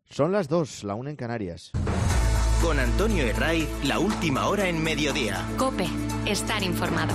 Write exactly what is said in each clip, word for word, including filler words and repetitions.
Son las dos, la una en Canarias. Con Antonio Herray, la última hora en Mediodía. COPE, estar informado.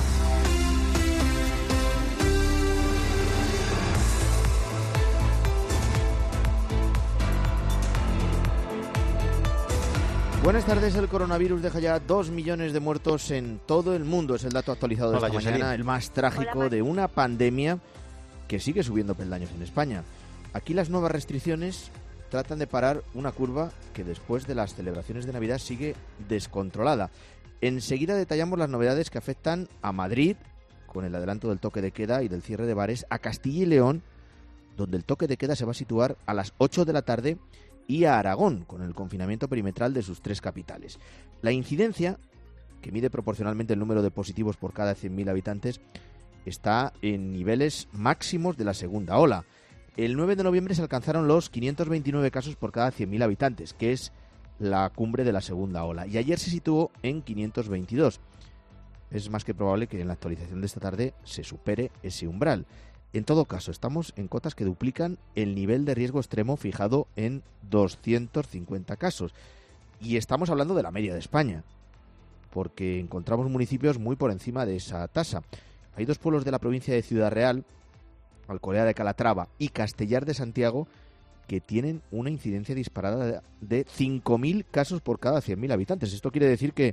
Buenas tardes. El coronavirus deja ya dos millones de muertos en todo el mundo. Es el dato actualizado de Hola, esta Jocelyn. mañana, el más trágico Hola, de una pandemia que sigue subiendo peldaños en España. Aquí las nuevas restricciones tratan de parar una curva que después de las celebraciones de Navidad sigue descontrolada. Enseguida detallamos las novedades que afectan a Madrid, con el adelanto del toque de queda y del cierre de bares, a Castilla y León, donde el toque de queda se va a situar a las ocho de la tarde, y a Aragón, con el confinamiento perimetral de sus tres capitales. La incidencia, que mide proporcionalmente el número de positivos por cada cien mil habitantes, está en niveles máximos de la segunda ola. El nueve de noviembre se alcanzaron los quinientos veintinueve casos por cada cien mil habitantes, que es la cumbre de la segunda ola, y ayer se situó en quinientos veintidós. Es más que probable que en la actualización de esta tarde se supere ese umbral. En todo caso, estamos en cotas que duplican el nivel de riesgo extremo fijado en doscientos cincuenta casos. Y estamos hablando de la media de España, porque encontramos municipios muy por encima de esa tasa. Hay dos pueblos de la provincia de Ciudad Real, Alcolea de Calatrava y Castellar de Santiago, que tienen una incidencia disparada de cinco mil casos por cada cien mil habitantes. Esto quiere decir que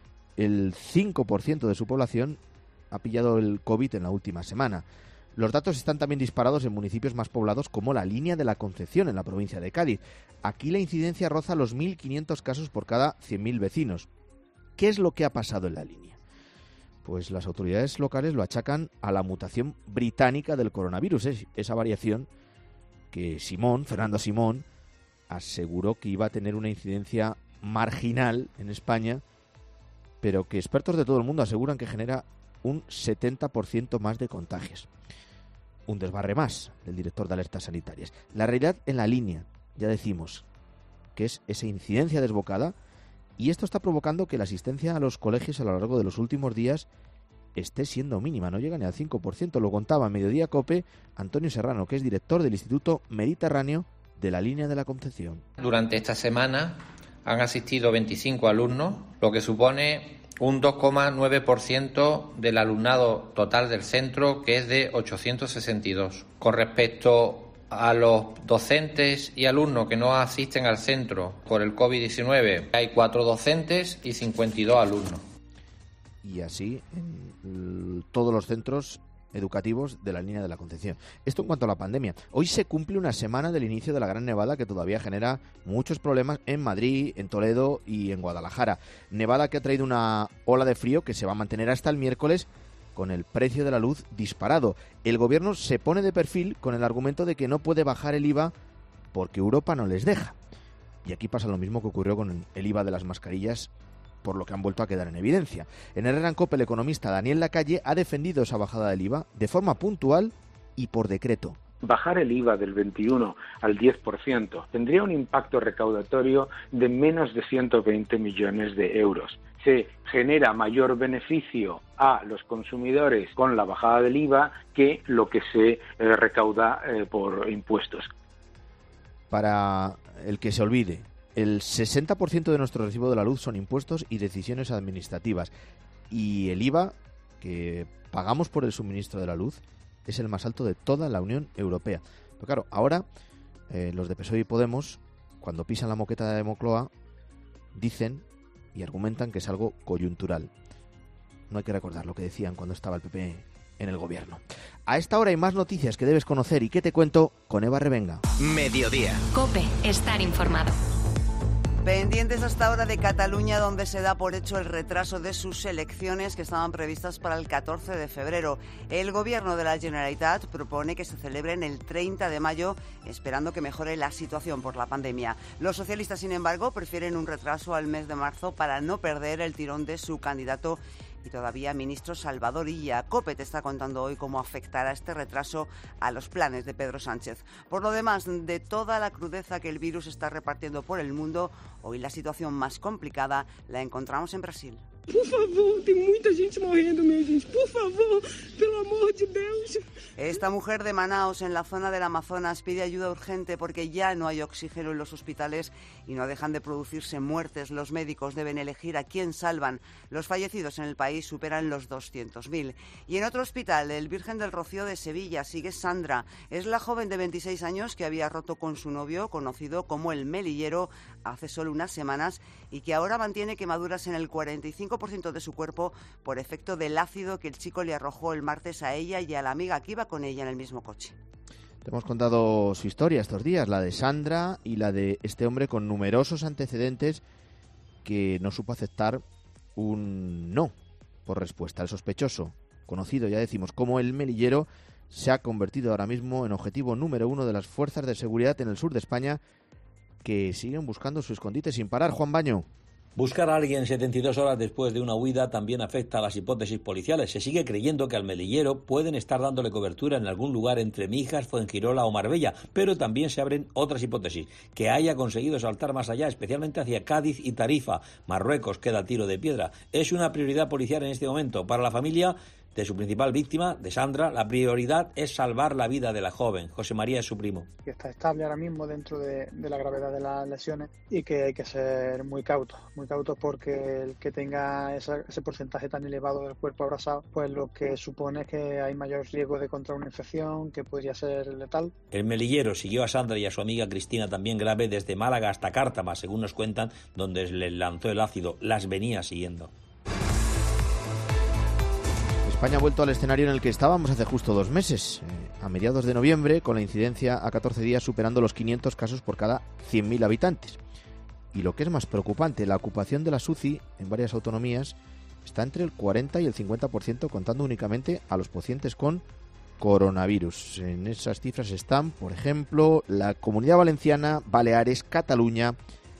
el cinco por ciento de su población ha pillado el COVID en la última semana. Los datos están también disparados en municipios más poblados como la Línea de la Concepción, en la provincia de Cádiz. Aquí la incidencia roza los mil quinientos casos por cada cien mil vecinos. ¿Qué es lo que ha pasado en la Línea? Pues las autoridades locales lo achacan a la mutación británica del coronavirus, es esa variación que Simón, Fernando Simón, aseguró que iba a tener una incidencia marginal en España, pero que expertos de todo el mundo aseguran que genera un setenta por ciento más de contagios. Un desbarre más del director de alertas sanitarias. La realidad en la Línea, ya decimos, que es esa incidencia desbocada, y esto está provocando que la asistencia a los colegios a lo largo de los últimos días esté siendo mínima, no llega ni al cinco por ciento. Lo contaba en Mediodía COPE Antonio Serrano, que es director del Instituto Mediterráneo de la Línea de la Concepción. Durante esta semana han asistido veinticinco alumnos, lo que supone un dos coma nueve por ciento del alumnado total del centro, que es de ochocientos sesenta y dos. Con respecto a los docentes y alumnos que no asisten al centro por el COVID diecinueve, hay cuatro docentes y cincuenta y dos alumnos. Y así en todos los centros educativos de la Línea de la Concepción. Esto en cuanto a la pandemia. Hoy se cumple una semana del inicio de la gran nevada, que todavía genera muchos problemas en Madrid, en Toledo y en Guadalajara. Nevada que ha traído una ola de frío que se va a mantener hasta el miércoles, con el precio de la luz disparado. El gobierno se pone de perfil con el argumento de que no puede bajar el I V A porque Europa no les deja. Y aquí pasa lo mismo que ocurrió con el I V A de las mascarillas, por lo que han vuelto a quedar en evidencia. En Herrera en COPE, el economista Daniel Lacalle ha defendido esa bajada del I V A de forma puntual y por decreto. Bajar el I V A del veintiuno al diez por ciento tendría un impacto recaudatorio de menos de ciento veinte millones de euros. Se genera mayor beneficio a los consumidores con la bajada del I V A que lo que se eh, recauda eh, por impuestos. Para el que se olvide, el sesenta por ciento de nuestro recibo de la luz son impuestos y decisiones administrativas. Y el I V A que pagamos por el suministro de la luz es el más alto de toda la Unión Europea. Pero claro, ahora eh, los de P S O E y Podemos, cuando pisan la moqueta de Moncloa, dicen y argumentan que es algo coyuntural. No hay que recordar lo que decían cuando estaba el P P en el gobierno. A esta hora hay más noticias que debes conocer y que te cuento con Eva Revenga. Mediodía. COPE, estar informado. Pendientes hasta ahora de Cataluña, donde se da por hecho el retraso de sus elecciones que estaban previstas para el catorce de febrero. El gobierno de la Generalitat propone que se celebren el treinta de mayo, esperando que mejore la situación por la pandemia. Los socialistas, sin embargo, prefieren un retraso al mes de marzo para no perder el tirón de su candidato y todavía ministro Salvador Illa. COPE te está contando hoy cómo afectará este retraso a los planes de Pedro Sánchez. Por lo demás, de toda la crudeza que el virus está repartiendo por el mundo, hoy la situación más complicada la encontramos en Brasil. Por favor, tem muita gente morrendo, minha gente. Por favor, pelo amor de Deus. Esta mujer de Manaos, en la zona del Amazonas, pide ayuda urgente porque ya no hay oxígeno en los hospitales y no dejan de producirse muertes. Los médicos deben elegir a quién salvan. Los fallecidos en el país superan los doscientos mil. Y en otro hospital, el Virgen del Rocío de Sevilla, sigue Sandra. Es la joven de veintiséis años que había roto con su novio, conocido como el Melillero, hace solo unas semanas y que ahora mantiene quemaduras en el cuarenta y cinco por ciento de su cuerpo por efecto del ácido que el chico le arrojó el martes a ella y a la amiga que iba con ella en el mismo coche. Te hemos contado su historia estos días, la de Sandra y la de este hombre con numerosos antecedentes que no supo aceptar un no por respuesta. El sospechoso, conocido ya decimos como el Melillero, se ha convertido ahora mismo en objetivo número uno de las fuerzas de seguridad en el sur de España, que siguen buscando su escondite sin parar. Juan Baño. Buscar a alguien setenta y dos horas después de una huida también afecta a las hipótesis policiales. Se sigue creyendo que al Melillero pueden estar dándole cobertura en algún lugar entre Mijas, Fuengirola o Marbella, pero también se abren otras hipótesis. Que haya conseguido saltar más allá, especialmente hacia Cádiz y Tarifa. Marruecos queda a tiro de piedra. Es una prioridad policial en este momento. Para la familia de su principal víctima, de Sandra, la prioridad es salvar la vida de la joven. José María es su primo. Que está estable ahora mismo dentro de, de la gravedad de las lesiones y que hay que ser muy cautos, muy cautos porque el que tenga esa, ese porcentaje tan elevado del cuerpo abrasado, pues lo que supone es que hay mayor riesgo de contraer una infección que podría ser letal. El Melillero siguió a Sandra y a su amiga Cristina también grave desde Málaga hasta Cártama, según nos cuentan, donde les lanzó el ácido. Las venía siguiendo. España ha vuelto al escenario en el que estábamos hace justo dos meses, eh, a mediados de noviembre, con la incidencia a catorce días superando los quinientos casos por cada cien mil habitantes. Y lo que es más preocupante, la ocupación de las U C I en varias autonomías está entre el cuarenta y el cincuenta por ciento, contando únicamente a los pacientes con coronavirus. En esas cifras están, por ejemplo, la Comunidad Valenciana, Baleares, Cataluña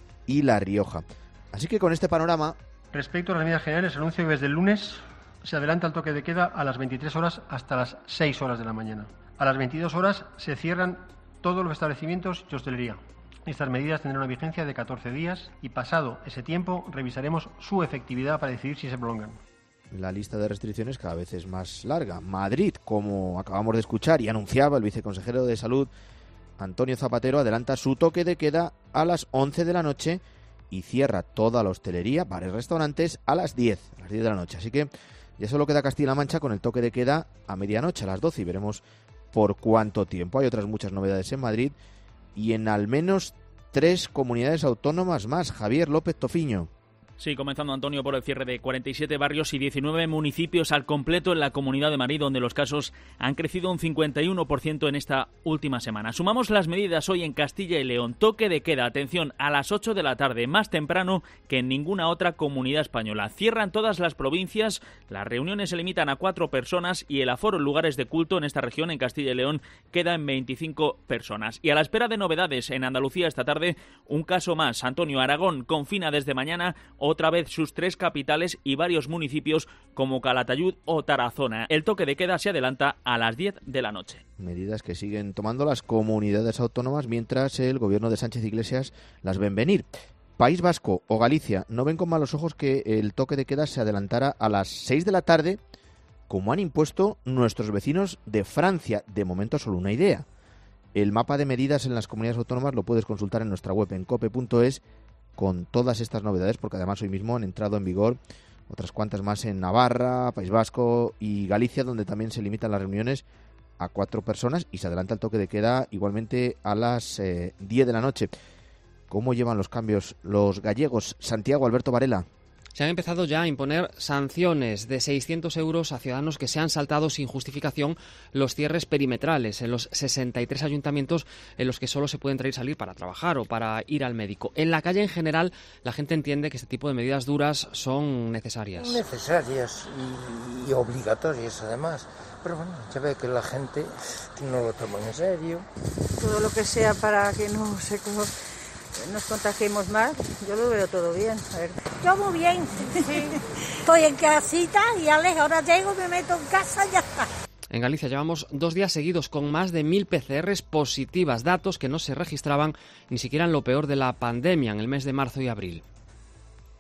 y La Rioja. Así que con este panorama... Respecto a las medidas generales, anuncio que desde el lunes se adelanta el toque de queda a las veintitrés horas hasta las seis horas de la mañana. A las veintidós horas se cierran todos los establecimientos y hostelería. Estas medidas tendrán una vigencia de catorce días y pasado ese tiempo revisaremos su efectividad para decidir si se prolongan. La lista de restricciones cada vez es más larga. Madrid, como acabamos de escuchar y anunciaba el viceconsejero de Salud, Antonio Zapatero, adelanta su toque de queda a las once de la noche y cierra toda la hostelería, bares, restaurantes a las diez, a las diez de la noche. Así que ya solo queda Castilla-La Mancha con el toque de queda a medianoche, a las doce, y veremos por cuánto tiempo. Hay otras muchas novedades en Madrid y en al menos tres comunidades autónomas más. Javier López Tofiño. Sí, comenzando, Antonio, por el cierre de cuarenta y siete barrios y diecinueve municipios al completo en la Comunidad de Madrid, donde los casos han crecido un cincuenta y uno por ciento en esta última semana. Sumamos las medidas hoy en Castilla y León. Toque de queda, atención, a las ocho de la tarde, más temprano que en ninguna otra comunidad española. Cierran todas las provincias, las reuniones se limitan a cuatro personas y el aforo en lugares de culto en esta región, en Castilla y León, queda en veinticinco personas. Y a la espera de novedades en Andalucía esta tarde, un caso más. Antonio, Aragón confina desde mañana otra vez sus tres capitales y varios municipios como Calatayud o Tarazona. El toque de queda se adelanta a las diez de la noche. Medidas que siguen tomando las comunidades autónomas mientras el gobierno de Sánchez Iglesias las ven venir. País Vasco o Galicia no ven con malos ojos que el toque de queda se adelantara a las seis de la tarde, como han impuesto nuestros vecinos de Francia. De momento solo una idea. El mapa de medidas en las comunidades autónomas lo puedes consultar en nuestra web en cope punto es con todas estas novedades, porque además hoy mismo han entrado en vigor otras cuantas más en Navarra, País Vasco y Galicia, donde también se limitan las reuniones a cuatro personas y se adelanta el toque de queda igualmente a las eh, diez de la noche. ¿Cómo llevan los cambios los gallegos? Santiago, Alberto Varela. Se han empezado ya a imponer sanciones de seiscientos euros a ciudadanos que se han saltado sin justificación los cierres perimetrales en los sesenta y tres ayuntamientos en los que solo se puede entrar y salir para trabajar o para ir al médico. En la calle en general la gente entiende que este tipo de medidas duras son necesarias. Necesarias y, y obligatorias además. Pero bueno, ya ve que la gente no lo toma en serio. Todo lo que sea para que no se... Como... nos contagiemos más, yo lo veo todo bien. A ver. Yo muy bien, sí. Estoy en casita y ahora llego, me meto en casa y ya está. En Galicia llevamos dos días seguidos con más de mil P C Rs positivas, datos que no se registraban ni siquiera en lo peor de la pandemia, en el mes de marzo y abril.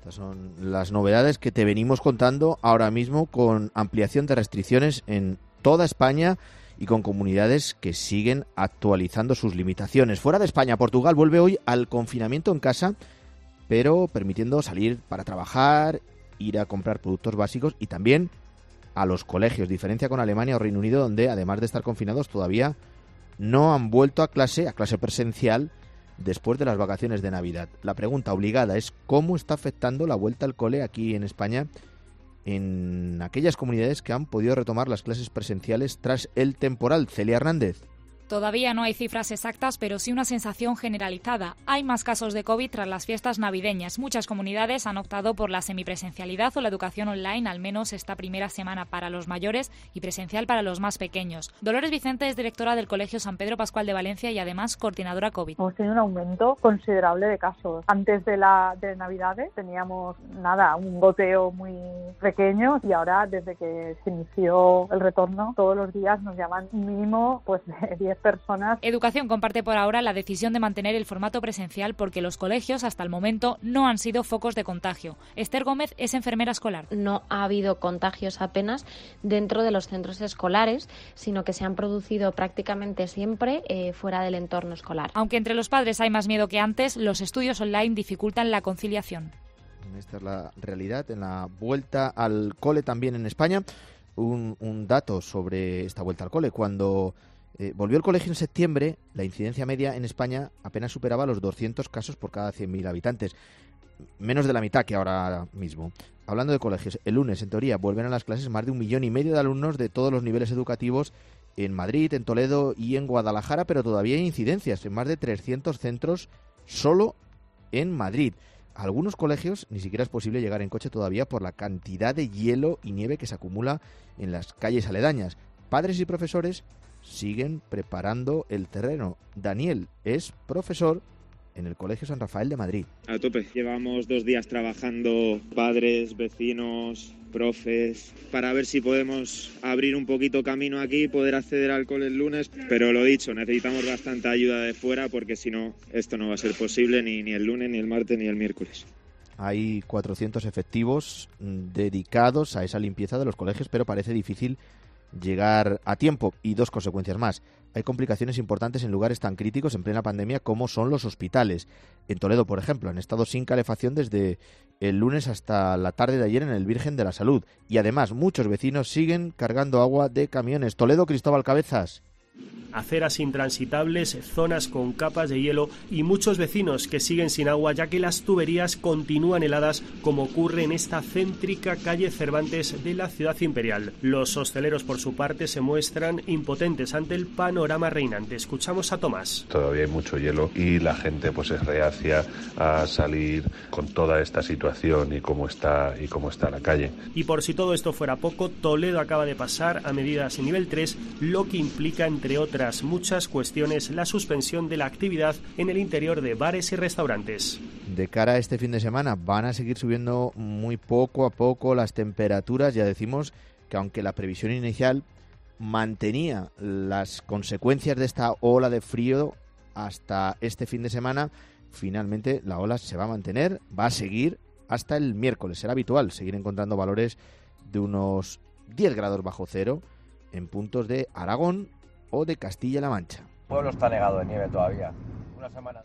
Estas son las novedades que te venimos contando ahora mismo, con ampliación de restricciones en toda España y con comunidades que siguen actualizando sus limitaciones. Fuera de España, Portugal vuelve hoy al confinamiento en casa, pero permitiendo salir para trabajar, ir a comprar productos básicos y también a los colegios. Diferencia con Alemania o Reino Unido, donde además de estar confinados todavía no han vuelto a clase, a clase presencial, después de las vacaciones de Navidad. La pregunta obligada es cómo está afectando la vuelta al cole aquí en España en aquellas comunidades que han podido retomar las clases presenciales tras el temporal. Celia Hernández. Todavía no hay cifras exactas, pero sí una sensación generalizada. Hay más casos de COVID tras las fiestas navideñas. Muchas comunidades han optado por la semipresencialidad o la educación online, al menos esta primera semana para los mayores y presencial para los más pequeños. Dolores Vicente es directora del Colegio San Pedro Pascual de Valencia y además coordinadora COVID. Hemos tenido un aumento considerable de casos. Antes de la de Navidades teníamos nada, un goteo muy pequeño y ahora desde que se inició el retorno todos los días nos llaman mínimo pues de diez personas. Educación comparte por ahora la decisión de mantener el formato presencial porque los colegios hasta el momento no han sido focos de contagio. Esther Gómez es enfermera escolar. No ha habido contagios apenas dentro de los centros escolares, sino que se han producido prácticamente siempre eh, fuera del entorno escolar. Aunque entre los padres hay más miedo que antes, los estudios online dificultan la conciliación. Esta es la realidad en la vuelta al cole también en España. Un, un dato sobre esta vuelta al cole. Cuando Eh, volvió el colegio en septiembre, la incidencia media en España apenas superaba los doscientos casos por cada cien mil habitantes. Menos de la mitad que ahora mismo. Hablando de colegios, el lunes, en teoría, vuelven a las clases más de un millón y medio de alumnos de todos los niveles educativos en Madrid, en Toledo y en Guadalajara, pero todavía hay incidencias en más de trescientos centros solo en Madrid. A algunos colegios ni siquiera es posible llegar en coche todavía por la cantidad de hielo y nieve que se acumula en las calles aledañas. Padres y profesores siguen preparando el terreno. Daniel es profesor en el Colegio San Rafael de Madrid. A tope. Llevamos dos días trabajando padres, vecinos, profes, para ver si podemos abrir un poquito camino aquí y poder acceder al cole el lunes. Pero lo dicho, necesitamos bastante ayuda de fuera porque si no, esto no va a ser posible ni, ni el lunes, ni el martes, ni el miércoles. Hay cuatrocientos efectivos dedicados a esa limpieza de los colegios, pero parece difícil llegar a tiempo. Y dos consecuencias más. Hay complicaciones importantes en lugares tan críticos en plena pandemia como son los hospitales. En Toledo, por ejemplo, han estado sin calefacción desde el lunes hasta la tarde de ayer en el Virgen de la Salud. Y además, muchos vecinos siguen cargando agua de camiones. Toledo, Cristóbal Cabezas. Aceras intransitables, zonas con capas de hielo y muchos vecinos que siguen sin agua ya que las tuberías continúan heladas, como ocurre en esta céntrica calle Cervantes de la ciudad imperial. Los hosteleros, por su parte, se muestran impotentes ante el panorama reinante. Escuchamos a Tomás. Todavía hay mucho hielo y la gente pues es reacia a salir con toda esta situación y cómo está y cómo está la calle. Y por si todo esto fuera poco, Toledo acaba de pasar a medidas en nivel tres, lo que implica, entre otras muchas cuestiones, la suspensión de la actividad en el interior de bares y restaurantes. De cara a este fin de semana van a seguir subiendo muy poco a poco las temperaturas. Ya decimos que aunque la previsión inicial mantenía las consecuencias de esta ola de frío hasta este fin de semana, finalmente la ola se va a mantener, va a seguir hasta el miércoles. Será habitual seguir encontrando valores de unos diez grados bajo cero en puntos de Aragón o de Castilla-La Mancha. El pueblo está negado de nieve todavía. Una semana.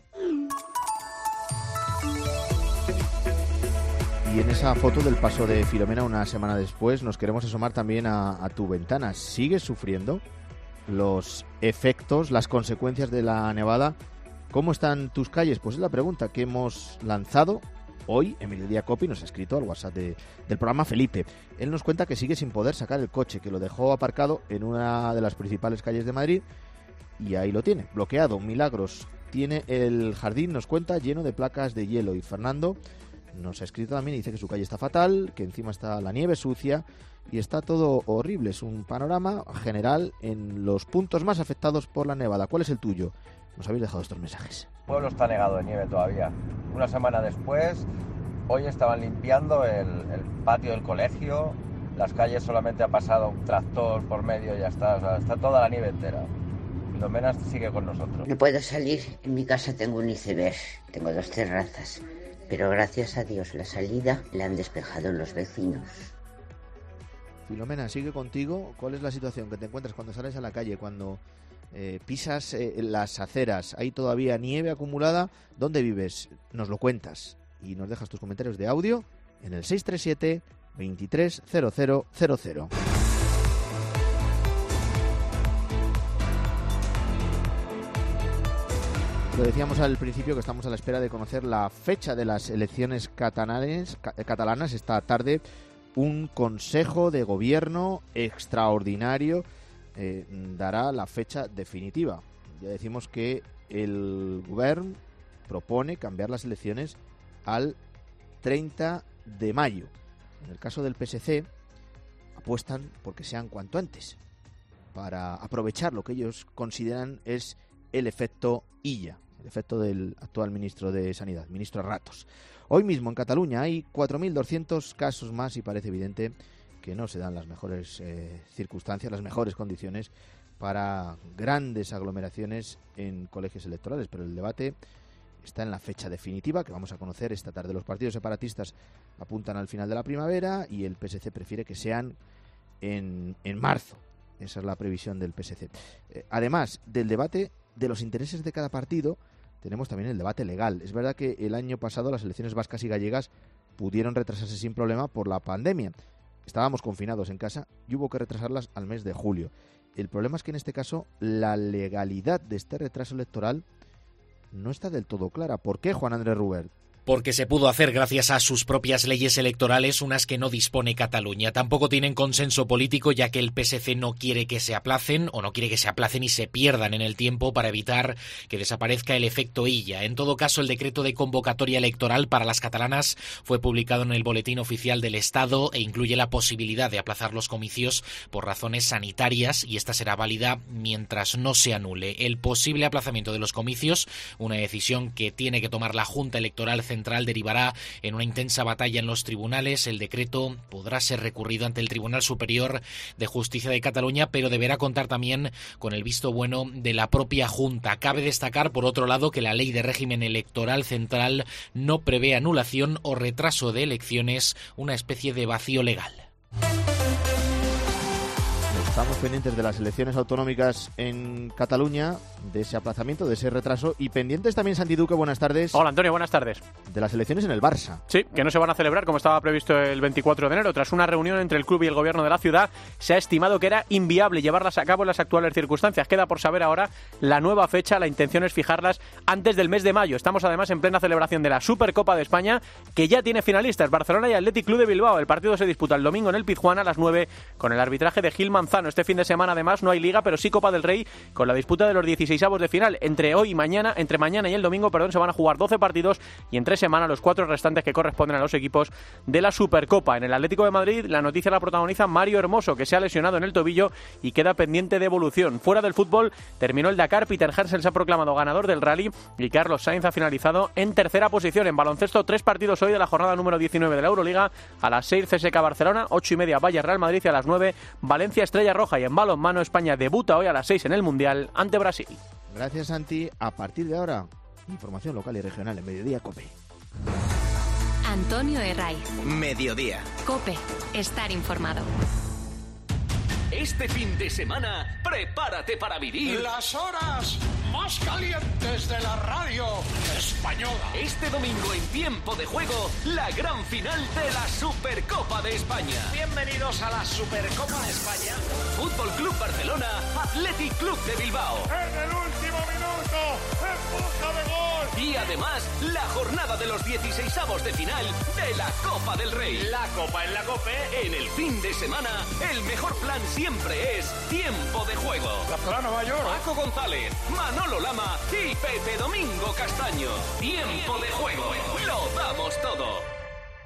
Y en esa foto del paso de Filomena una semana después nos queremos asomar también a, a tu ventana. ¿Sigues sufriendo los efectos, las consecuencias de la nevada? ¿Cómo están tus calles? Pues es la pregunta que hemos lanzado hoy. Emilio Díaz Copi nos ha escrito al WhatsApp de, del programa Felipe. Él nos cuenta que sigue sin poder sacar el coche, que lo dejó aparcado en una de las principales calles de Madrid y ahí lo tiene, bloqueado. Milagros tiene el jardín, nos cuenta, lleno de placas de hielo. Y Fernando nos ha escrito también y dice que su calle está fatal, que encima está la nieve sucia y está todo horrible. Es un panorama general en los puntos más afectados por la nevada. ¿Cuál es el tuyo? Nos habéis dejado estos mensajes. El pueblo está negado de nieve todavía. Una semana después, hoy estaban limpiando el, el patio del colegio. Las calles solamente ha pasado un tractor por medio y ya está. O sea, está toda la nieve entera. Filomena sigue con nosotros. No puedo salir. En mi casa tengo un iceberg. Tengo dos terrazas. pero gracias a Dios la salida la han despejado los vecinos. Filomena, sigue contigo. ¿Cuál es la situación que te encuentras cuando sales a la calle, cuando eh, pisas eh, las aceras? ¿Hay todavía nieve acumulada? ¿Dónde vives? Nos lo cuentas y nos dejas tus comentarios de audio en el seis tres siete, veintitrés, cero cero cero cero. Lo decíamos al principio que estamos a la espera de conocer la fecha de las elecciones catalanes, ca- catalanas. Esta tarde un consejo de gobierno extraordinario eh, dará la fecha definitiva. Ya decimos que el gobierno propone cambiar las elecciones al treinta de mayo. En el caso del P S C apuestan porque sean cuanto antes, para aprovechar lo que ellos consideran es el efecto Illa, el efecto del actual ministro de Sanidad, ministro Ratos. Hoy mismo en Cataluña hay cuatro mil doscientos casos más y parece evidente que no se dan las mejores eh, circunstancias, las mejores condiciones para grandes aglomeraciones en colegios electorales, pero el debate está en la fecha definitiva que vamos a conocer esta tarde. Los partidos separatistas apuntan al final de la primavera y el P S C prefiere que sean en, en marzo. Esa es la previsión del P S C. Eh, además del debate de los intereses de cada partido, tenemos también el debate legal. Es verdad que el año pasado las elecciones vascas y gallegas pudieron retrasarse sin problema por la pandemia. Estábamos confinados en casa y hubo que retrasarlas al mes de julio. El problema es que en este caso la legalidad de este retraso electoral no está del todo clara. ¿Por qué, Juan Andrés Rubert? Porque se pudo hacer gracias a sus propias leyes electorales, unas que no dispone Cataluña. Tampoco tienen consenso político, ya que el P S C no quiere que se aplacen, o no quiere que se aplacen y se pierdan en el tiempo para evitar que desaparezca el efecto Illa. En todo caso, el decreto de convocatoria electoral para las catalanas fue publicado en el Boletín Oficial del Estado e incluye la posibilidad de aplazar los comicios por razones sanitarias, y esta será válida mientras no se anule el posible aplazamiento de los comicios, una decisión que tiene que tomar la Junta Electoral Central, derivará en una intensa batalla en los tribunales. El decreto podrá ser recurrido ante el Tribunal Superior de Justicia de Cataluña, pero deberá contar también con el visto bueno de la propia Junta. Cabe destacar, por otro lado, que la Ley de Régimen Electoral Central no prevé anulación o retraso de elecciones, una especie de vacío legal. Estamos pendientes de las elecciones autonómicas en Cataluña, de ese aplazamiento, de ese retraso, y pendientes también, Santi Duque, buenas tardes. Hola, Antonio, buenas tardes. De las elecciones en el Barça. Sí, que no se van a celebrar como estaba previsto el veinticuatro de enero. Tras una reunión entre el club y el gobierno de la ciudad, se ha estimado que era inviable llevarlas a cabo en las actuales circunstancias. Queda por saber ahora la nueva fecha. La intención es fijarlas antes del mes de mayo. Estamos además en plena celebración de la Supercopa de España, que ya tiene finalistas, Barcelona y Athletic Club de Bilbao. El partido se disputa el domingo en el Pizjuán a las nueve con el arbitraje de Gil Manzano. Este fin de semana además no hay Liga, pero sí Copa del Rey, con la disputa de los dieciseisavos de final. Entre hoy y mañana, entre mañana y el domingo, perdón, se van a jugar doce partidos, y en tres semanas los cuatro restantes que corresponden a los equipos de la Supercopa. En el Atlético de Madrid, la noticia la protagoniza Mario Hermoso, que se ha lesionado en el tobillo y queda pendiente de evolución. Fuera del fútbol, terminó el Dakar, Peter Hansel se ha proclamado ganador del rally y Carlos Sainz ha finalizado en tercera posición. En baloncesto, tres partidos hoy de la jornada número diecinueve de la Euroliga. A las seis C S K Barcelona, ocho y media Valle Real Madrid, y a las nueve Valencia Estrella Roja. Y en balonmano, España debuta hoy a las seis en el Mundial ante Brasil. Gracias, Santi. A partir de ahora, información local y regional en Mediodía COPE. Antonio Herraiz. Mediodía. COPE. Estar informado. Este fin de semana, prepárate para vivir las horas más calientes de la radio española. Este domingo, en Tiempo de Juego, la gran final de la Supercopa de España. Bienvenidos a la Supercopa de España. Fútbol Club Barcelona, Athletic Club de Bilbao. En el último minuto, en busca de gol. Y además, la jornada de los dieciseisavos de final de la Copa del Rey. La Copa en la COPE. En el fin de semana, el mejor plan siempre es Tiempo de Juego. La Zona Nueva York. Paco González, Manolo Lama y Pepe Domingo Castaño. Tiempo de Juego. Lo damos todo.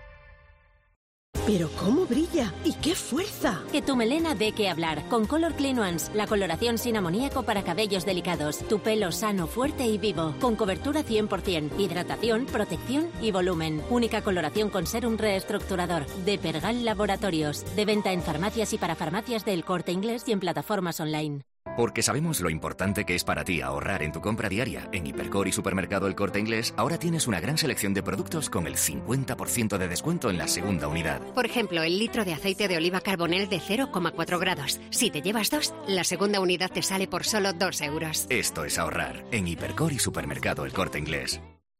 ¡Pero cómo brilla! ¡Y qué fuerza! Que tu melena dé que hablar. Con Color Clean Ones, la coloración sin amoníaco para cabellos delicados. Tu pelo sano, fuerte y vivo. Con cobertura cien por ciento. Hidratación, protección y volumen. Única coloración con serum reestructurador. De Pergal Laboratorios. De venta en farmacias y para farmacias del Corte Inglés y en plataformas online. Porque sabemos lo importante que es para ti ahorrar en tu compra diaria. En Hipercor y Supermercado El Corte Inglés ahora tienes una gran selección de productos con el cincuenta por ciento de descuento en la segunda unidad. Por ejemplo, el litro de aceite de oliva Carbonell de cero coma cuatro grados. Si te llevas dos, la segunda unidad te sale por solo dos euros. Esto es ahorrar en Hipercor y Supermercado El Corte Inglés.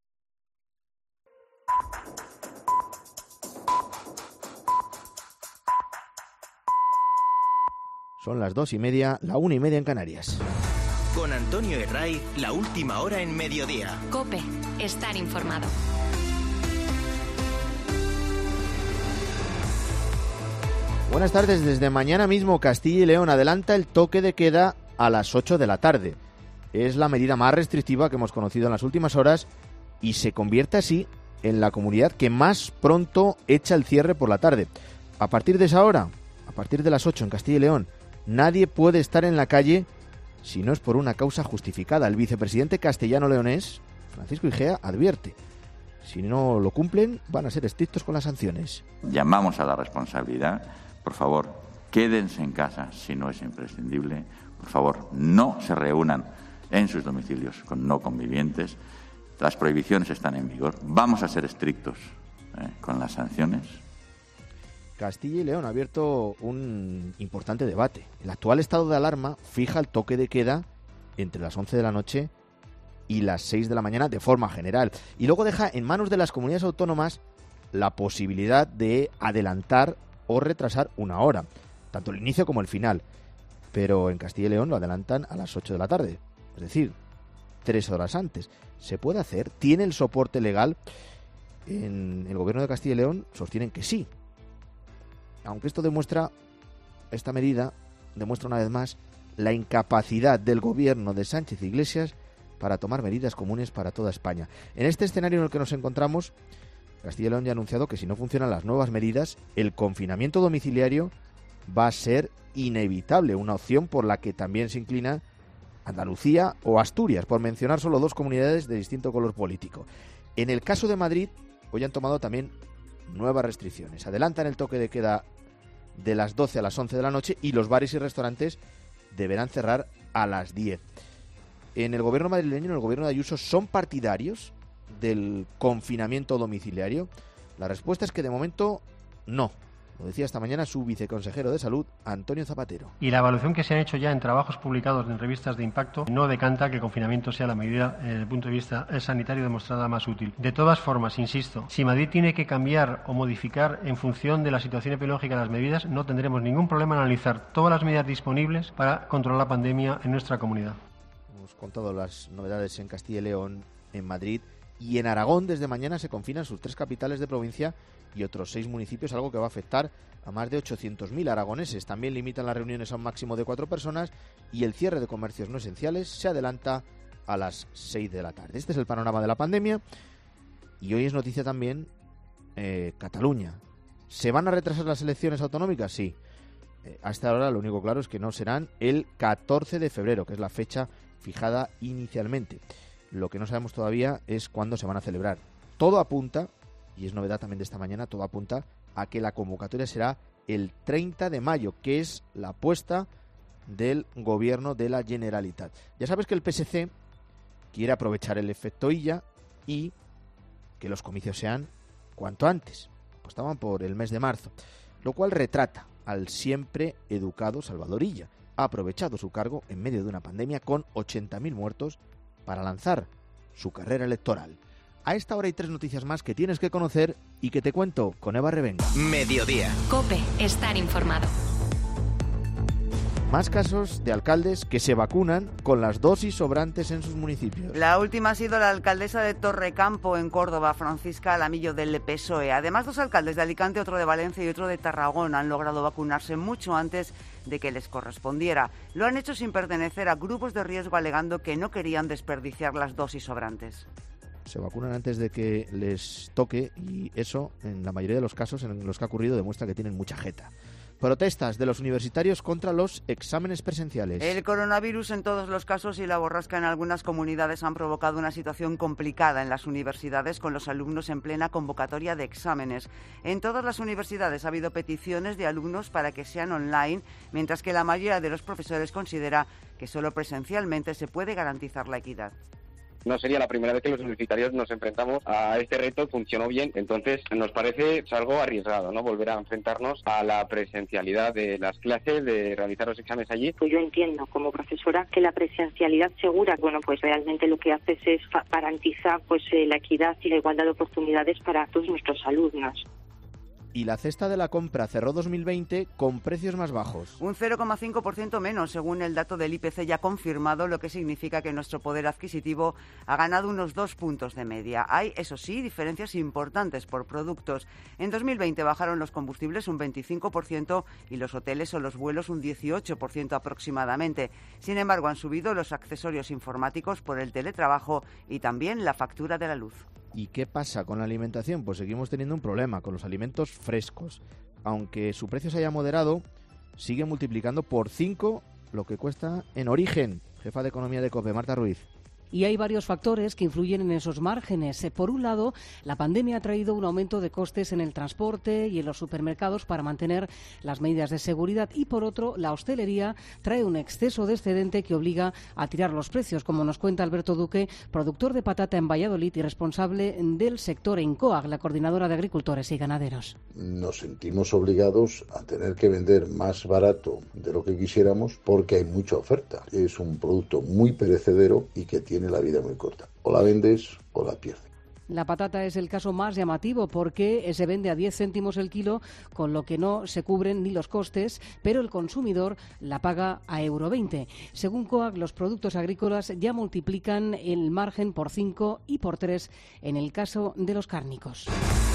Son las dos y media, la una y media en Canarias. Con Antonio Herray, la última hora en mediodía. COPE, estar informado. Buenas tardes. Desde mañana mismo Castilla y León adelanta el toque de queda a las ocho de la tarde. Es la medida más restrictiva que hemos conocido en las últimas horas y se convierte así en la comunidad que más pronto echa el cierre por la tarde. A partir de esa hora, a partir de las ocho en Castilla y León, nadie puede estar en la calle si no es por una causa justificada. El vicepresidente castellano-leonés, Francisco Igea, advierte: si no lo cumplen, van a ser estrictos con las sanciones. Llamamos a la responsabilidad. Por favor, quédense en casa si no es imprescindible. Por favor, no se reúnan en sus domicilios con no convivientes. Las prohibiciones están en vigor. Vamos a ser estrictos eh, con las sanciones. Castilla y León ha abierto un importante debate. El actual estado de alarma fija el toque de queda entre las once de la noche y las seis de la mañana de forma general. Y luego deja en manos de las comunidades autónomas la posibilidad de adelantar o retrasar una hora, tanto el inicio como el final. Pero en Castilla y León lo adelantan a las ocho de la tarde, es decir, tres horas antes. ¿Se puede hacer? ¿Tiene el soporte legal? En el gobierno de Castilla y León sostienen que sí. Aunque esto demuestra, esta medida demuestra una vez más la incapacidad del gobierno de Sánchez Iglesias para tomar medidas comunes para toda España. En este escenario en el que nos encontramos, Castilla y León ya ha anunciado que si no funcionan las nuevas medidas, el confinamiento domiciliario va a ser inevitable, una opción por la que también se inclina Andalucía o Asturias, por mencionar solo dos comunidades de distinto color político. En el caso de Madrid, hoy han tomado también nuevas restricciones. Adelantan el toque de queda de las doce a las once de la noche y los bares y restaurantes deberán cerrar a las diez. En el gobierno madrileño, en el gobierno de Ayuso, ¿son partidarios del confinamiento domiciliario? La respuesta es que de momento no. Lo decía esta mañana su viceconsejero de Salud, Antonio Zapatero. Y la evaluación que se ha hecho ya en trabajos publicados en revistas de impacto no decanta que el confinamiento sea la medida, desde el punto de vista sanitario, demostrada más útil. De todas formas, insisto, si Madrid tiene que cambiar o modificar en función de la situación epidemiológica las medidas, no tendremos ningún problema en analizar todas las medidas disponibles para controlar la pandemia en nuestra comunidad. Hemos contado las novedades en Castilla y León, en Madrid y en Aragón. Desde mañana se confinan sus tres capitales de provincia y otros seis municipios, algo que va a afectar a más de ochocientos mil aragoneses. También limitan las reuniones a un máximo de cuatro personas y el cierre de comercios no esenciales se adelanta a las seis de la tarde. Este es el panorama de la pandemia y hoy es noticia también eh, Cataluña. ¿Se van a retrasar las elecciones autonómicas? Sí. Eh, hasta ahora lo único claro es que no serán el catorce de febrero, que es la fecha fijada inicialmente. Lo que no sabemos todavía es cuándo se van a celebrar. Todo apunta, y es novedad también de esta mañana, todo apunta a que la convocatoria será el treinta de mayo, que es la apuesta del gobierno de la Generalitat. Ya sabes que el P S C quiere aprovechar el efecto Illa y que los comicios sean cuanto antes. Apostaban por el mes de marzo, lo cual retrata al siempre educado Salvador Illa. Ha aprovechado su cargo en medio de una pandemia con ochenta mil muertos para lanzar su carrera electoral. A esta hora hay tres noticias más que tienes que conocer y que te cuento con Eva Revenga. Mediodía. COPE, estar informado. Más casos de alcaldes que se vacunan con las dosis sobrantes en sus municipios. La última ha sido la alcaldesa de Torrecampo, en Córdoba, Francisca Alamillo, del P S O E. Además, dos alcaldes de Alicante, otro de Valencia y otro de Tarragona, han logrado vacunarse mucho antes de que les correspondiera. Lo han hecho sin pertenecer a grupos de riesgo, alegando que no querían desperdiciar las dosis sobrantes. Se vacunan antes de que les toque y eso, en la mayoría de los casos en los que ha ocurrido, demuestra que tienen mucha jeta Protestas de los universitarios contra los exámenes presenciales. El coronavirus en todos los casos y la borrasca en algunas comunidades han provocado una situación complicada en las universidades con los alumnos en plena convocatoria de exámenes. En todas las universidades ha habido peticiones de alumnos para que sean online, mientras que la mayoría de los profesores considera que solo presencialmente se puede garantizar la equidad. No sería la primera vez que los universitarios nos enfrentamos a este reto, funcionó bien, entonces nos parece algo arriesgado, ¿no? Volver a enfrentarnos a la presencialidad de las clases, de realizar los exámenes allí. Pues yo entiendo como profesora que la presencialidad segura, bueno, pues realmente lo que haces es garantizar pues eh, la equidad y la igualdad de oportunidades para todos nuestros alumnos. Y la cesta de la compra cerró dos mil veinte con precios más bajos. Un cero coma cinco por ciento menos, según el dato del I P C ya confirmado, lo que significa que nuestro poder adquisitivo ha ganado unos dos puntos de media. Hay, eso sí, diferencias importantes por productos. En dos mil veinte bajaron los combustibles un veinticinco por ciento y los hoteles o los vuelos un dieciocho por ciento aproximadamente. Sin embargo, han subido los accesorios informáticos por el teletrabajo y también la factura de la luz. ¿Y qué pasa con la alimentación? Pues seguimos teniendo un problema con los alimentos frescos. Aunque su precio se haya moderado, sigue multiplicando por cinco lo que cuesta en origen. Jefa de Economía de COPE, Marta Ruiz. Y hay varios factores que influyen en esos márgenes. Por un lado, la pandemia ha traído un aumento de costes en el transporte y en los supermercados para mantener las medidas de seguridad. Y por otro, la hostelería trae un exceso de excedente que obliga a tirar los precios, como nos cuenta Alberto Duque, productor de patata en Valladolid y responsable del sector en COAG, la Coordinadora de Agricultores y Ganaderos. Nos sentimos obligados a tener que vender más barato de lo que quisiéramos porque hay mucha oferta. Es un producto muy perecedero y que tiene la vida muy corta. O la vendes o la pierdes. La patata es el caso más llamativo porque se vende a diez céntimos el kilo, con lo que no se cubren ni los costes, pero el consumidor la paga a euro veinte. Según COAG, los productos agrícolas ya multiplican el margen por cinco y por tres en el caso de los cárnicos.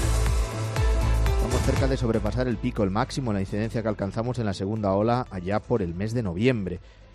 Estamos cerca de sobrepasar el pico, el máximo, la incidencia que alcanzamos en la segunda ola allá por el mes de noviembre.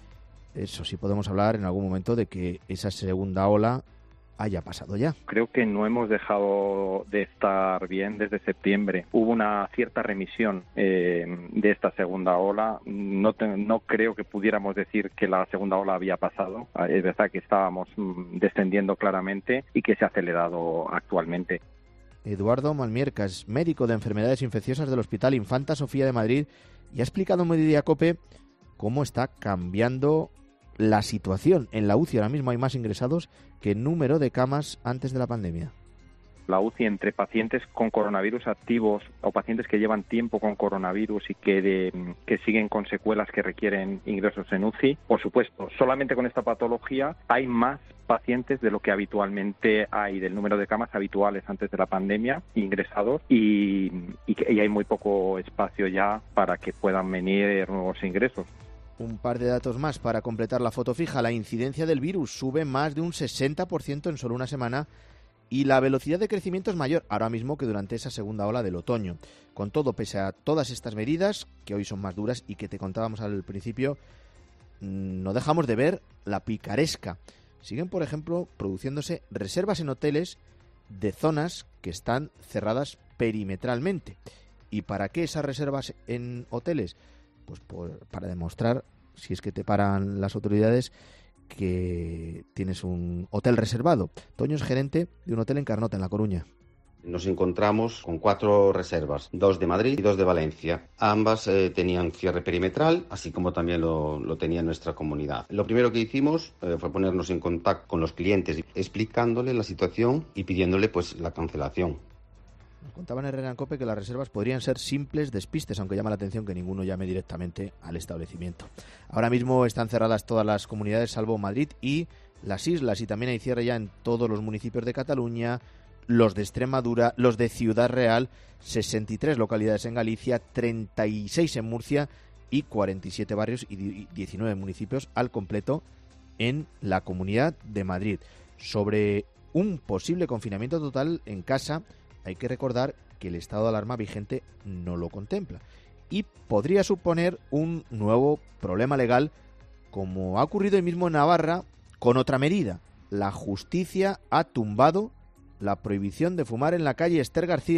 Eso sí, podemos hablar en algún momento de que esa segunda ola haya pasado ya. Creo que no hemos dejado de estar bien desde septiembre. Hubo una cierta remisión eh, de esta segunda ola. No, te, no creo que pudiéramos decir que la segunda ola había pasado. Es verdad que estábamos mm, descendiendo claramente y que se ha acelerado actualmente. Eduardo Malmierca es médico de enfermedades infecciosas del Hospital Infanta Sofía de Madrid y ha explicado en Mediodía COPE cómo está cambiando la situación. En la U C I ahora mismo hay más ingresados que número de camas antes de la pandemia. La U C I entre pacientes con coronavirus activos o pacientes que llevan tiempo con coronavirus y que, de, que siguen con secuelas que requieren ingresos en U C I, por supuesto, solamente con esta patología hay más pacientes de lo que habitualmente hay, del número de camas habituales antes de la pandemia, ingresados, y, y, y hay muy poco espacio ya para que puedan venir nuevos ingresos. Un par de datos más para completar la foto fija. La incidencia del virus sube más de un sesenta por ciento en solo una semana y la velocidad de crecimiento es mayor ahora mismo que durante esa segunda ola del otoño. Con todo, pese a todas estas medidas, que hoy son más duras y que te contábamos al principio, no dejamos de ver la picaresca. Siguen, por ejemplo, produciéndose reservas en hoteles de zonas que están cerradas perimetralmente. ¿Y para qué esas reservas en hoteles? Pues por, para demostrar, si es que te paran las autoridades, que tienes un hotel reservado. Toño es gerente de un hotel en Carnota, en La Coruña. Nos encontramos con cuatro reservas, dos de Madrid y dos de Valencia. Ambas eh, tenían cierre perimetral, así como también lo, lo tenía nuestra comunidad. Lo primero que hicimos eh, fue ponernos en contacto con los clientes, explicándole la situación y pidiéndole pues la cancelación. Nos contaban en Herrera en COPE que las reservas podrían ser simples despistes, aunque llama la atención que ninguno llame directamente al establecimiento. Ahora mismo están cerradas todas las comunidades salvo Madrid y las islas, y también hay cierre ya en todos los municipios de Cataluña, los de Extremadura, los de Ciudad Real, sesenta y tres localidades en Galicia, treinta y seis en Murcia y cuarenta y siete barrios y diecinueve municipios al completo en la Comunidad de Madrid. Sobre un posible confinamiento total en casa, hay que recordar que el estado de alarma vigente no lo contempla y podría suponer un nuevo problema legal, como ha ocurrido hoy mismo en Navarra con otra medida. La justicia ha tumbado la prohibición de fumar en la calle. Esther García.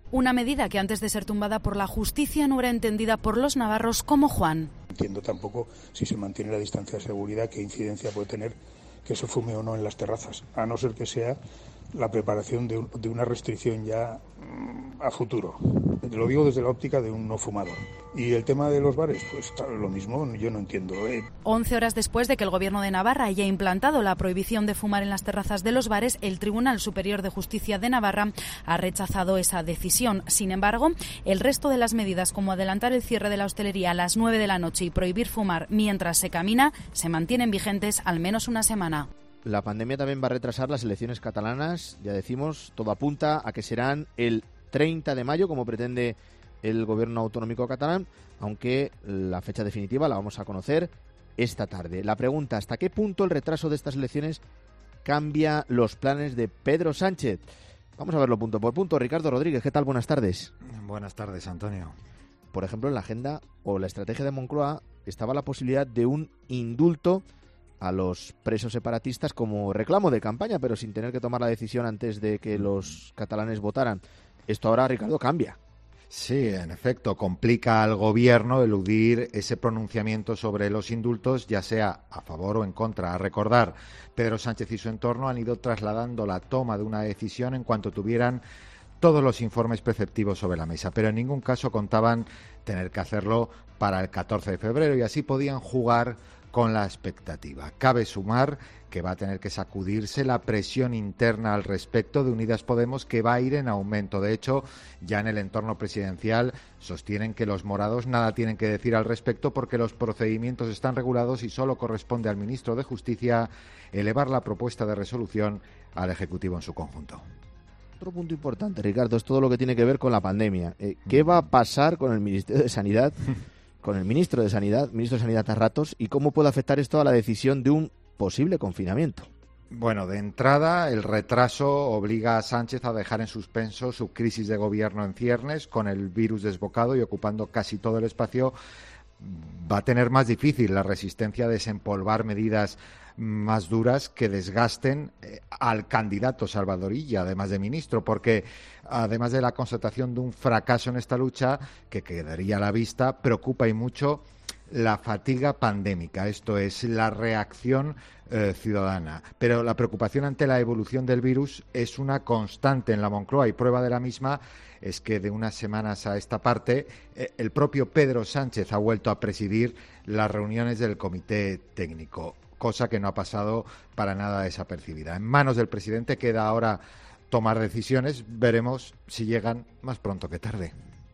Una medida que antes de ser tumbada por la justicia no era entendida por los navarros como Juan. Entiendo tampoco si se mantiene la distancia de seguridad, qué incidencia puede tener que se fume o no en las terrazas, a no ser que sea la preparación de, un, de una restricción ya mmm, a futuro. Lo digo desde la óptica de un no fumador. Y el tema de los bares, pues lo mismo, yo no entiendo. ¿eh? Once horas después de que el Gobierno de Navarra haya implantado la prohibición de fumar en las terrazas de los bares, el Tribunal Superior de Justicia de Navarra ha rechazado esa decisión. Sin embargo, el resto de las medidas, como adelantar el cierre de la hostelería a las nueve de la noche y prohibir fumar mientras se camina, se mantienen vigentes al menos una semana. La pandemia también va a retrasar las elecciones catalanas, ya decimos, todo apunta a que serán el treinta de mayo, como pretende el gobierno autonómico catalán, aunque la fecha definitiva la vamos a conocer esta tarde. La pregunta, ¿hasta qué punto el retraso de estas elecciones cambia los planes de Pedro Sánchez? Vamos a verlo punto por punto. Ricardo Rodríguez, ¿qué tal? Buenas tardes. Buenas tardes, Antonio. Por ejemplo, en la agenda o la estrategia de Moncloa estaba la posibilidad de un indulto a los presos separatistas como reclamo de campaña, pero sin tener que tomar la decisión antes de que los catalanes votaran. Esto ahora, Ricardo, cambia. Sí, en efecto, complica al gobierno eludir ese pronunciamiento sobre los indultos, ya sea a favor o en contra. A recordar, Pedro Sánchez y su entorno han ido trasladando la toma de una decisión en cuanto tuvieran todos los informes preceptivos sobre la mesa, pero en ningún caso contaban tener que hacerlo para el catorce de febrero y así podían jugar con la expectativa. Cabe sumar que va a tener que sacudirse la presión interna al respecto de Unidas Podemos, que va a ir en aumento. De hecho, ya en el entorno presidencial sostienen que los morados nada tienen que decir al respecto porque los procedimientos están regulados y solo corresponde al ministro de Justicia elevar la propuesta de resolución al Ejecutivo en su conjunto. Otro punto importante, Ricardo, es todo lo que tiene que ver con la pandemia. Eh, ¿Qué va a pasar con el Ministerio de Sanidad, con el ministro de Sanidad, ministro de Sanidad a ratos, y cómo puede afectar esto a la decisión de un posible confinamiento? Bueno, de entrada, el retraso obliga a Sánchez a dejar en suspenso su crisis de gobierno en ciernes, con el virus desbocado y ocupando casi todo el espacio. Va a tener más difícil la resistencia a desempolvar medidas más duras que desgasten eh, al candidato Salvador Illa, además de ministro, porque además de la constatación de un fracaso en esta lucha, que quedaría a la vista, preocupa y mucho la fatiga pandémica, esto es, la reacción eh, ciudadana. Pero la preocupación ante la evolución del virus es una constante en la Moncloa y prueba de la misma es que de unas semanas a esta parte eh, el propio Pedro Sánchez ha vuelto a presidir las reuniones del comité técnico, cosa que no ha pasado para nada desapercibida. En manos del presidente queda ahora tomar decisiones, veremos si llegan más pronto que tarde.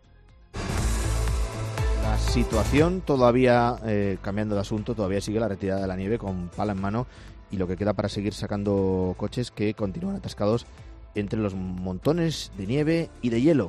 La situación todavía, eh, cambiando de asunto, todavía sigue la retirada de la nieve con pala en mano y lo que queda para seguir sacando coches que continúan atascados entre los montones de nieve y de hielo.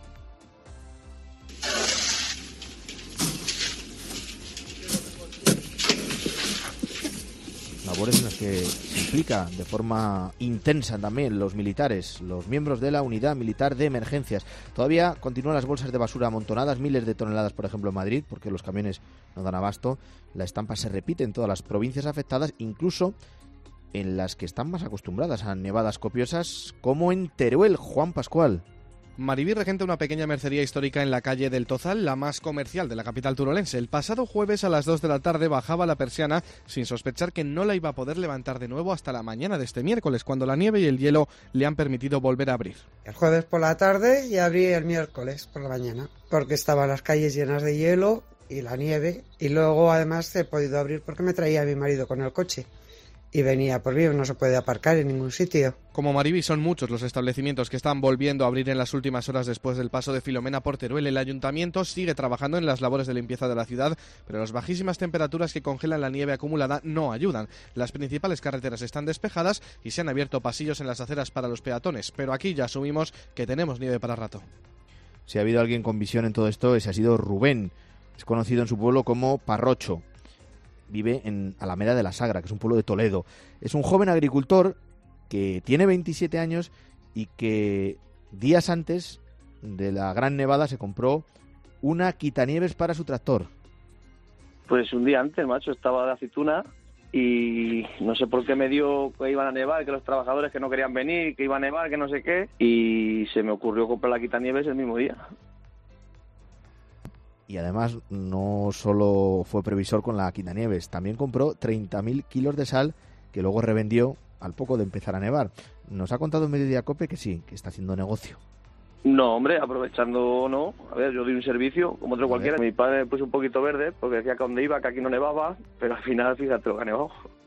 Labores en las que se implica de forma intensa también los militares, los miembros de la Unidad Militar de Emergencias. Todavía continúan las bolsas de basura amontonadas, miles de toneladas, por ejemplo, en Madrid, porque los camiones no dan abasto. La estampa se repite en todas las provincias afectadas, incluso en las que están más acostumbradas a nevadas copiosas, como en Teruel. Juan Pascual. Maribí regenta una pequeña mercería histórica en la calle del Tozal, la más comercial de la capital turolense. El pasado jueves a las dos de la tarde bajaba la persiana sin sospechar que no la iba a poder levantar de nuevo hasta la mañana de este miércoles, cuando la nieve y el hielo le han permitido volver a abrir. El jueves por la tarde y abrí el miércoles por la mañana, porque estaban las calles llenas de hielo y la nieve, y luego además he podido abrir porque me traía mi marido con el coche. Y venía por mí, no se puede aparcar en ningún sitio. Como Maribí, son muchos los establecimientos que están volviendo a abrir en las últimas horas después del paso de Filomena por Teruel. El ayuntamiento sigue trabajando en las labores de limpieza de la ciudad, pero las bajísimas temperaturas que congelan la nieve acumulada no ayudan. Las principales carreteras están despejadas y se han abierto pasillos en las aceras para los peatones, pero aquí ya asumimos que tenemos nieve para rato. Si ha habido alguien con visión en todo esto, ese ha sido Rubén. Es conocido en su pueblo como Parrocho. Vive en Alameda de la Sagra, que es un pueblo de Toledo. Es un joven agricultor que tiene veintisiete años y que días antes de la gran nevada se compró una quitanieves para su tractor. Pues un día antes, macho, estaba de aceituna y no sé por qué me dio que iban a nevar, que los trabajadores que no querían venir, que iba a nevar, que no sé qué, y se me ocurrió comprar la quitanieves el mismo día. Y además no solo fue previsor con la quitanieves, también compró treinta mil kilos de sal que luego revendió al poco de empezar a nevar. Nos ha contado en Mediodía Cope que sí, que está haciendo negocio. No, hombre, aprovechando no. A ver, yo doy un servicio como otro cualquiera. Mi padre me puso un poquito verde porque decía que donde iba, que aquí no nevaba, pero al final, fíjate lo que ha nevado.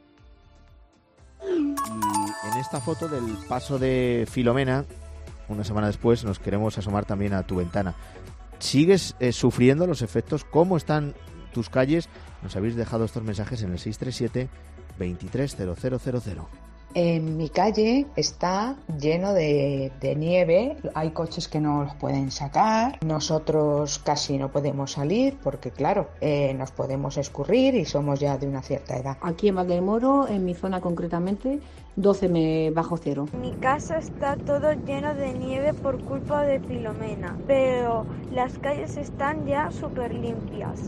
Y en esta foto del paso de Filomena, una semana después, nos queremos asomar también a tu ventana. ¿Sigues eh, sufriendo los efectos? ¿Cómo están tus calles? Nos habéis dejado estos mensajes en el seis tres siete, veintitrés cero cero cero cero. En mi calle está lleno de, de nieve, hay coches que no los pueden sacar, nosotros casi no podemos salir porque claro, eh, nos podemos escurrir y somos ya de una cierta edad. Aquí en Valdemoro, en mi zona concretamente, doce me bajo cero. Mi casa está todo lleno de nieve por culpa de Filomena, pero las calles están ya súper limpias.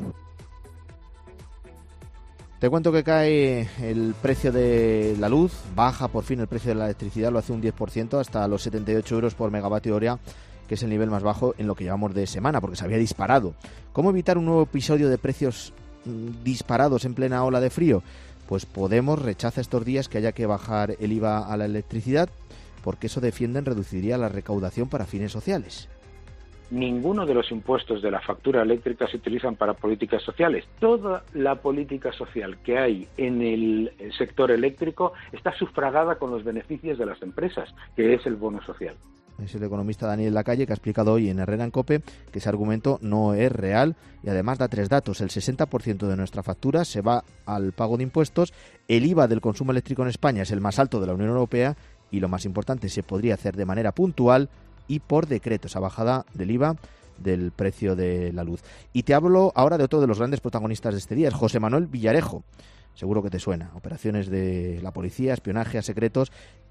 Te cuento que cae el precio de la luz, baja por fin el precio de la electricidad, lo hace un diez por ciento hasta los setenta y ocho euros por megavatio hora, que es el nivel más bajo en lo que llevamos de semana, porque se había disparado. ¿Cómo evitar un nuevo episodio de precios mmm, disparados en plena ola de frío? Pues Podemos rechaza estos días que haya que bajar el I V A a la electricidad, porque eso, defienden, reduciría la recaudación para fines sociales. Ninguno de los impuestos de la factura eléctrica se utilizan para políticas sociales. Toda la política social que hay en el sector eléctrico está sufragada con los beneficios de las empresas, que es el bono social. Es el economista Daniel Lacalle, que ha explicado hoy en Herrera en COPE que ese argumento no es real y además da tres datos. El sesenta por ciento de nuestra factura se va al pago de impuestos, el I V A del consumo eléctrico en España es el más alto de la Unión Europea y, lo más importante, se podría hacer de manera puntual y por decreto esa bajada del I V A del precio de la luz. Y te hablo ahora de otro de los grandes protagonistas de este día, es José Manuel Villarejo. Seguro que te suena. Operaciones de la policía, espionaje a secretos.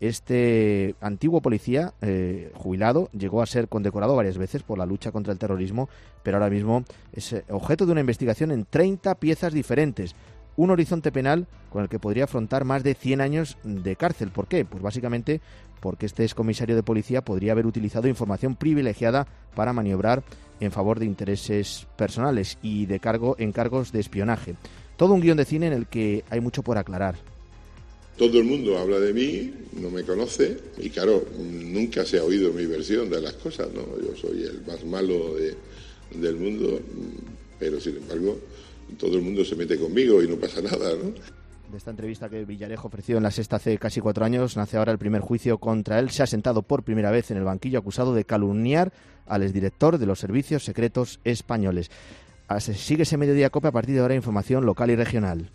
Este antiguo policía eh, jubilado llegó a ser condecorado varias veces por la lucha contra el terrorismo, pero ahora mismo es objeto de una investigación en treinta piezas diferentes. Un horizonte penal con el que podría afrontar más de cien años de cárcel. ¿Por qué? Pues básicamente porque este excomisario de policía podría haber utilizado información privilegiada para maniobrar en favor de intereses personales y de cargo en cargos de espionaje. Todo un guión de cine en el que hay mucho por aclarar. Todo el mundo habla de mí, no me conoce y claro, nunca se ha oído mi versión de las cosas, ¿no? Yo soy el más malo de, del mundo, pero sin embargo todo el mundo se mete conmigo y no pasa nada, ¿no? De esta entrevista que Villarejo ofreció en La Sexta hace casi cuatro años, nace ahora el primer juicio contra él. Se ha sentado por primera vez en el banquillo acusado de calumniar al exdirector de los servicios secretos españoles. Sigue ese Mediodía Cope, a partir de ahora información local y regional.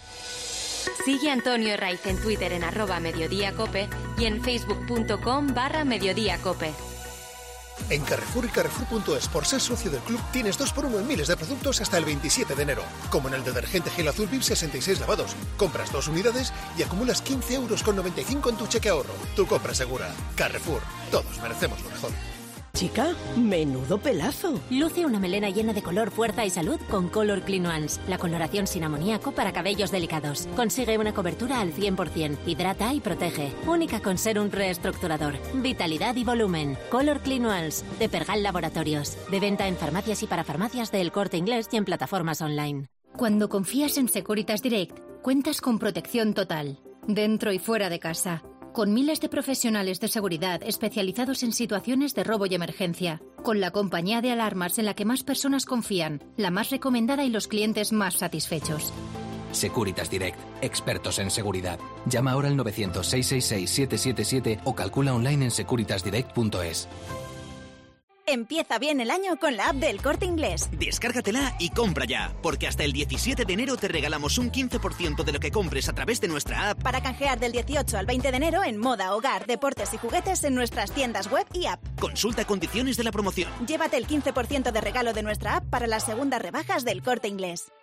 Sigue a Antonio Herraiz en Twitter en arroba Mediodía Cope y en facebook.com barra Mediodía Cope. En Carrefour y Carrefour punto es, por ser socio del club, tienes dos por uno en miles de productos hasta el veintisiete de enero. Como en el detergente Gel Azul V I P sesenta y seis lavados. Compras dos unidades y acumulas quince euros con noventa y cinco en tu cheque ahorro. Tu compra segura. Carrefour. Todos merecemos lo mejor. Chica, menudo pelazo. Luce una melena llena de color, fuerza y salud con Color Clean Ones, la coloración sin amoníaco para cabellos delicados. Consigue una cobertura al cien por ciento, hidrata y protege. Única con serum reestructurador, vitalidad y volumen. Color Clean Ones, de Pergal Laboratorios. De venta en farmacias y para farmacias de El Corte Inglés y en plataformas online. Cuando confías en Securitas Direct, cuentas con protección total, dentro y fuera de casa. Con miles de profesionales de seguridad especializados en situaciones de robo y emergencia. Con la compañía de alarmas en la que más personas confían, la más recomendada y los clientes más satisfechos. Securitas Direct, expertos en seguridad. Llama ahora al novecientos, seiscientos sesenta y seis, setecientos setenta y siete o calcula online en securitas direct punto es. Empieza bien el año con la app del Corte Inglés. Descárgatela y compra ya, porque hasta el diecisiete de enero te regalamos un quince por ciento de lo que compres a través de nuestra app. Para canjear del dieciocho al veinte de enero en moda, hogar, deportes y juguetes en nuestras tiendas web y app. Consulta condiciones de la promoción. Llévate el quince por ciento de regalo de nuestra app para las segundas rebajas del Corte Inglés.